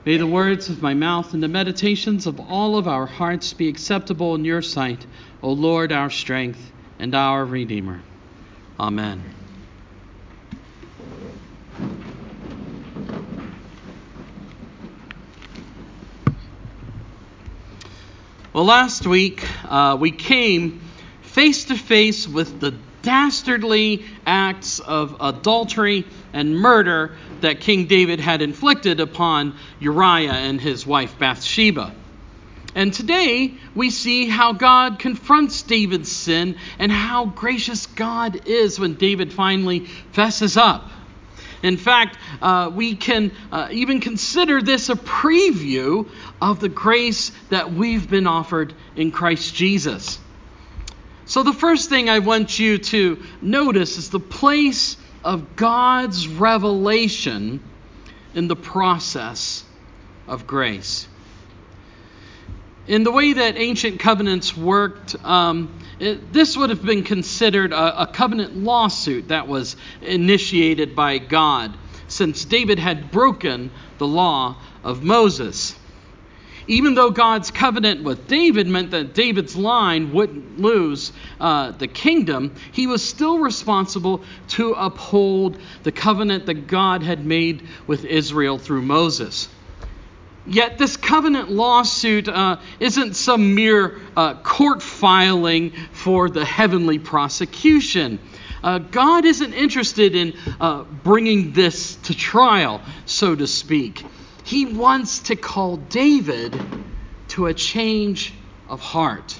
May the words of my mouth and the meditations of all of our hearts be acceptable in your sight, O Lord, our strength and our Redeemer. Amen. Well, last week we came face to face with the dastardly acts of adultery and murder that King David had inflicted upon Uriah and his wife Bathsheba. And today we see how God confronts David's sin and how gracious God is when David finally fesses up. In fact, we can even consider this a preview of the grace that we've been offered in Christ Jesus. So the first thing I want you to notice is the place of God's revelation in the process of grace. In the way that ancient covenants worked, this would have been considered a covenant lawsuit that was initiated by God, since David had broken the law of Moses. Even though God's covenant with David meant that David's line wouldn't lose the kingdom, he was still responsible to uphold the covenant that God had made with Israel through Moses. Yet this covenant lawsuit isn't some mere court filing for the heavenly prosecution. God isn't interested in bringing this to trial, so to speak. He wants to call David to a change of heart.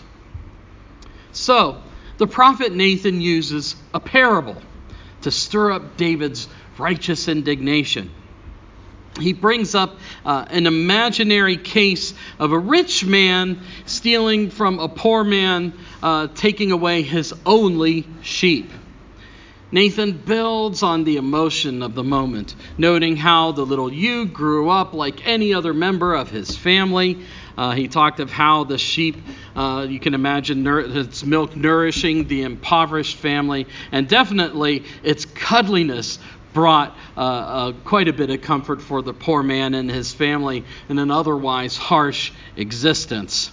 So, the prophet Nathan uses a parable to stir up David's righteous indignation. He brings up an imaginary case of a rich man stealing from a poor man, taking away his only sheep. Nathan builds on the emotion of the moment, noting how the little ewe grew up like any other member of his family. He talked of how the sheep, you can imagine its milk nourishing the impoverished family, and definitely its cuddliness brought quite a bit of comfort for the poor man and his family in an otherwise harsh existence.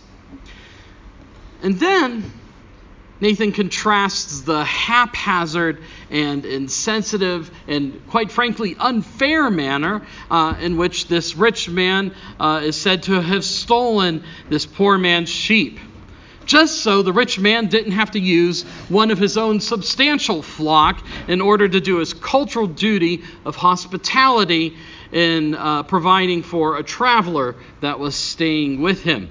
And then Nathan contrasts the haphazard and insensitive and, quite frankly, unfair manner in which this rich man is said to have stolen this poor man's sheep. Just so the rich man didn't have to use one of his own substantial flock in order to do his cultural duty of hospitality in providing for a traveler that was staying with him.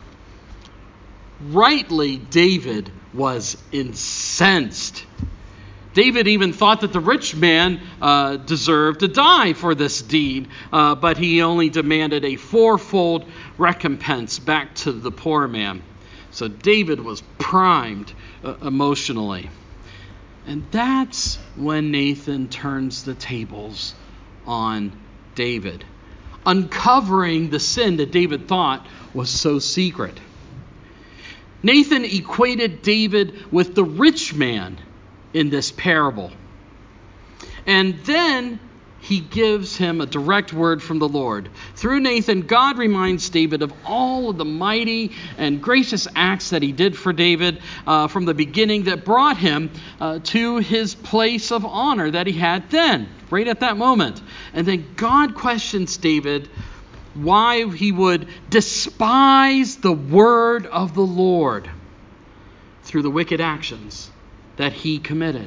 Rightly, David was incensed. David even thought that the rich man deserved to die for this deed, but he only demanded a fourfold recompense back to the poor man. So David was primed emotionally. And that's when Nathan turns the tables on David, uncovering the sin that David thought was so secret. Nathan equated David with the rich man in this parable. And then he gives him a direct word from the Lord. Through Nathan, God reminds David of all of the mighty and gracious acts that he did for David from the beginning that brought him to his place of honor that he had then, right at that moment. And then God questions David why he would despise the word of the Lord through the wicked actions that he committed.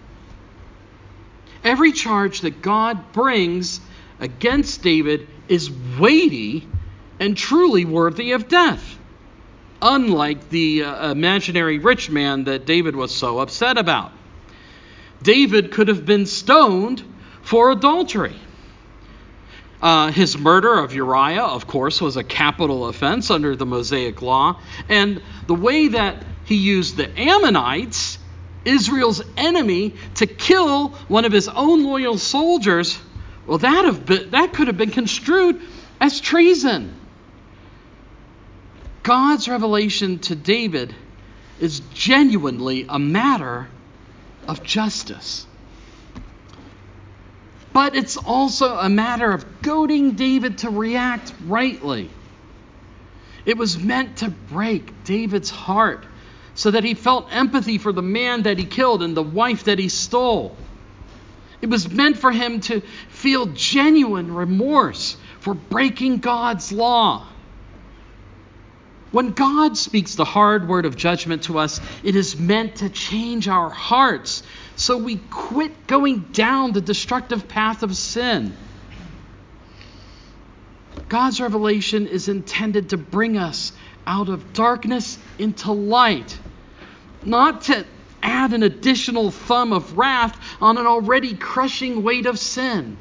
Every charge that God brings against David is weighty and truly worthy of death, unlike the imaginary rich man that David was so upset about. David could have been stoned for adultery. His murder of Uriah, of course, was a capital offense under the Mosaic law. And the way that he used the Ammonites, Israel's enemy, to kill one of his own loyal soldiers, well, that could have been construed as treason. God's revelation to David is genuinely a matter of justice. But it's also a matter of goading David to react rightly. It was meant to break David's heart so that he felt empathy for the man that he killed and the wife that he stole. It was meant for him to feel genuine remorse for breaking God's law. When God speaks the hard word of judgment to us, it is meant to change our hearts so we quit going down the destructive path of sin. God's revelation is intended to bring us out of darkness into light, not to add an additional thumb of wrath on an already crushing weight of sin.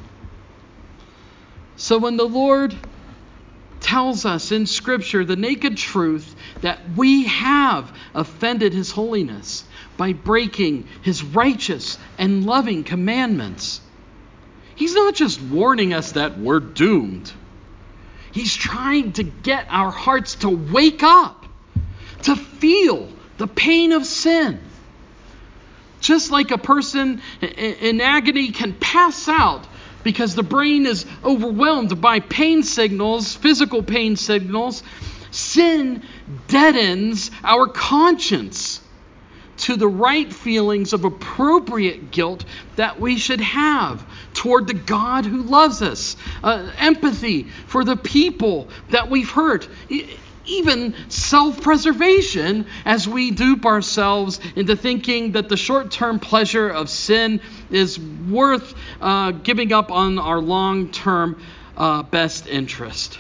So when the Lord tells us in Scripture the naked truth that we have offended His holiness by breaking His righteous and loving commandments, He's not just warning us that we're doomed. He's trying to get our hearts to wake up, to feel the pain of sin. Just like a person in agony can pass out because the brain is overwhelmed by pain signals, physical pain signals, sin deadens our conscience to the right feelings of appropriate guilt that we should have toward the God who loves us, empathy for the people that we've hurt, even self-preservation as we dupe ourselves into thinking that the short-term pleasure of sin is worth giving up on our long-term best interest.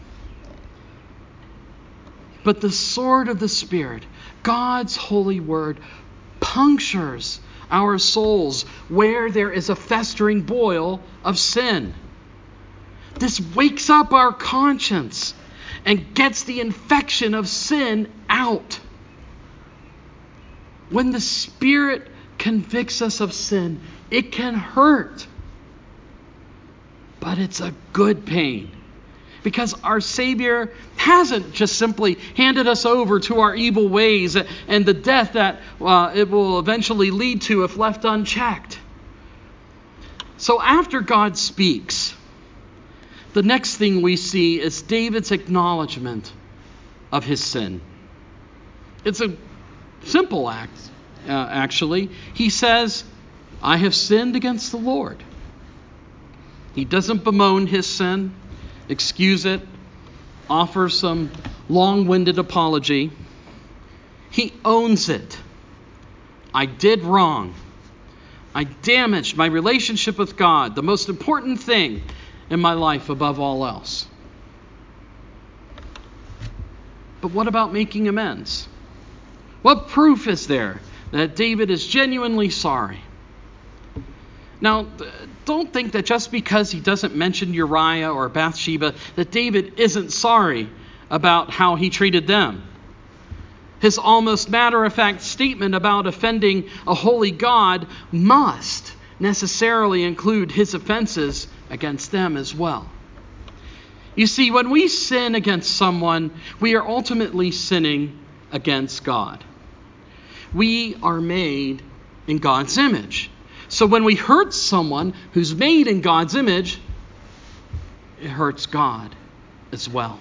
But the sword of the Spirit, God's holy word, punctures our souls where there is a festering boil of sin. This wakes up our conscience and gets the infection of sin out. When the Spirit convicts us of sin, it can hurt. But it's a good pain, because our Savior hasn't just simply handed us over to our evil ways and the death that it will eventually lead to if left unchecked. So after God speaks, the next thing we see is David's acknowledgement of his sin. It's a simple act, actually. He says, "I have sinned against the Lord." He doesn't bemoan his sin, excuse it, offer some long-winded apology. He owns it. I did wrong. I damaged my relationship with God, the most important thing in my life above all else. But what about making amends? What proof is there that David is genuinely sorry? Now, don't think that just because he doesn't mention Uriah or Bathsheba, that David isn't sorry about how he treated them. His almost matter-of-fact statement about offending a holy God must necessarily include his offenses against them as well. You see, when we sin against someone, we are ultimately sinning against God. We are made in God's image. So when we hurt someone who's made in God's image, it hurts God as well.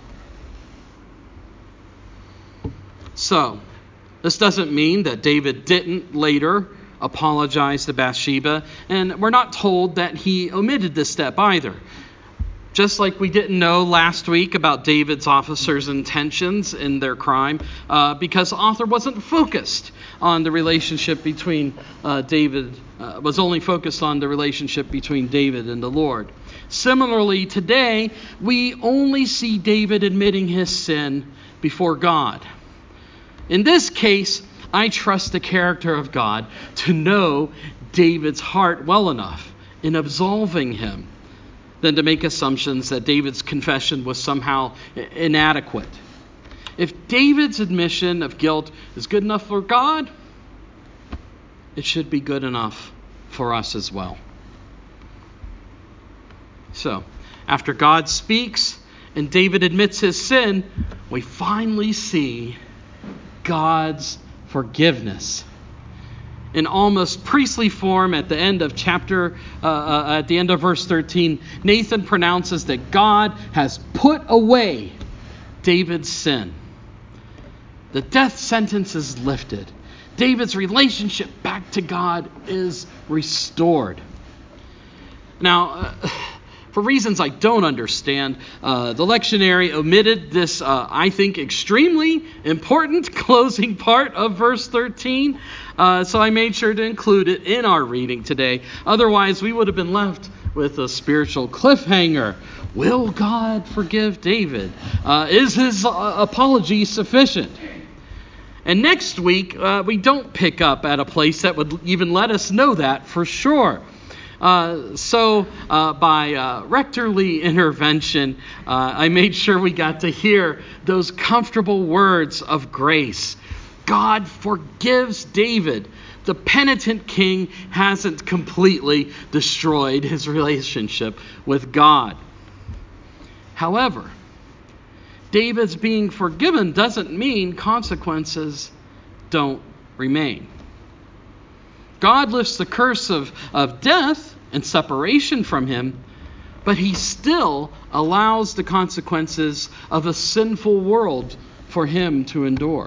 So, this doesn't mean that David didn't later apologize to Bathsheba, and we're not told that he omitted this step either. Just like we didn't know last week about David's officers' intentions in their crime, because the author wasn't focused on the relationship between was only focused on the relationship between David and the Lord. Similarly, today, we only see David admitting his sin before God. In this case, I trust the character of God to know David's heart well enough in absolving him than to make assumptions that David's confession was somehow inadequate. If David's admission of guilt is good enough for God, it should be good enough for us as well. So, after God speaks and David admits his sin, we finally see God's forgiveness. in almost priestly form at the end of at the end of verse 13, Nathan pronounces that God has put away David's sin. The death sentence is lifted. David's relationship back to God is restored. Now, for reasons I don't understand, the lectionary omitted this, I think, extremely important closing part of verse 13. So I made sure to include it in our reading today. Otherwise, we would have been left with a spiritual cliffhanger. Will God forgive David? Is his apology sufficient? And next week, we don't pick up at a place that would even let us know that for sure. So by rectorly intervention, I made sure we got to hear those comfortable words of grace. God forgives David. The penitent king hasn't completely destroyed his relationship with God. However, David's being forgiven doesn't mean consequences don't remain. God lifts the curse of death and separation from him, but he still allows the consequences of a sinful world for him to endure.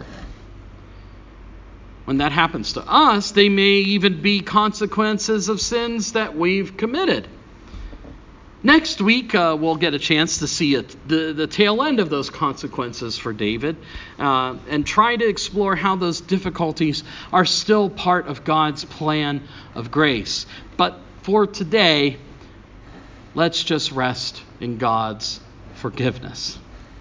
When that happens to us, they may even be consequences of sins that we've committed. Next week, we'll get a chance to see the tail end of those consequences for David and try to explore how those difficulties are still part of God's plan of grace. But for today, let's just rest in God's forgiveness.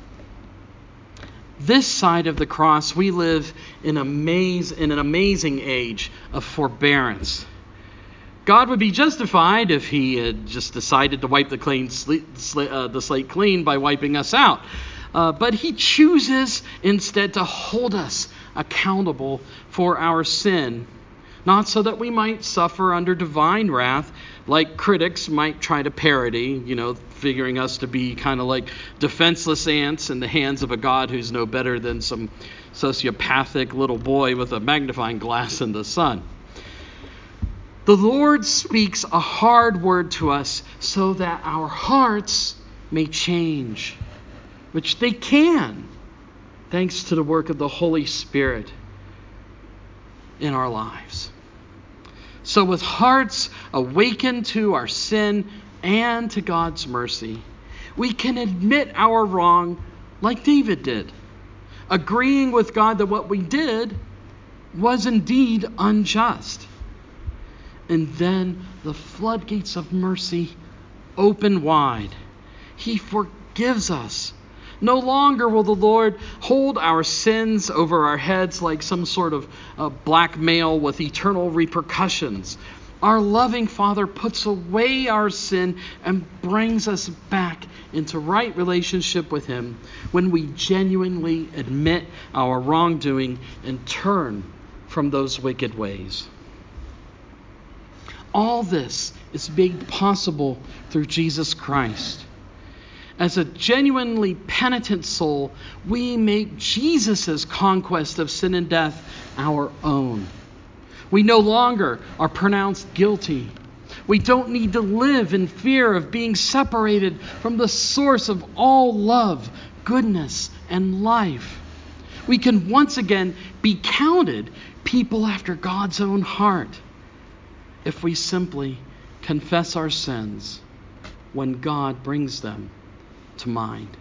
This side of the cross, we live in an amazing age of forbearance. God would be justified if he had just decided to wipe the slate clean by wiping us out. But he chooses instead to hold us accountable for our sin, not so that we might suffer under divine wrath, like critics might try to parody, figuring us to be kind of like defenseless ants in the hands of a God who's no better than some sociopathic little boy with a magnifying glass in the sun. The Lord speaks a hard word to us so that our hearts may change, which they can, thanks to the work of the Holy Spirit in our lives. So with hearts awakened to our sin and to God's mercy, we can admit our wrong like David did, agreeing with God that what we did was indeed unjust. And then the floodgates of mercy open wide. He forgives us. No longer will the Lord hold our sins over our heads like some sort of blackmail with eternal repercussions. Our loving Father puts away our sin and brings us back into right relationship with him when we genuinely admit our wrongdoing and turn from those wicked ways. All this is made possible through Jesus Christ. As a genuinely penitent soul, we make Jesus' conquest of sin and death our own. We no longer are pronounced guilty. We don't need to live in fear of being separated from the source of all love, goodness, and life. We can once again be counted people after God's own heart if we simply confess our sins when God brings them to mind.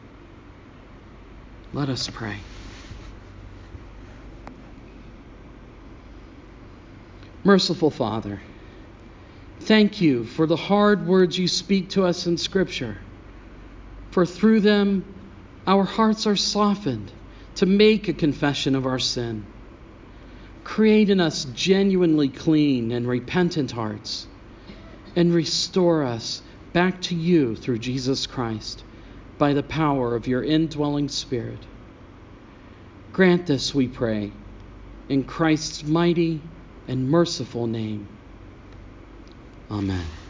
Let us pray. Merciful Father, thank you for the hard words you speak to us in Scripture, for through them our hearts are softened to make a confession of our sin. Create in us genuinely clean and repentant hearts, and restore us back to you through Jesus Christ by the power of your indwelling Spirit. Grant this, we pray, in Christ's mighty and merciful name. Amen.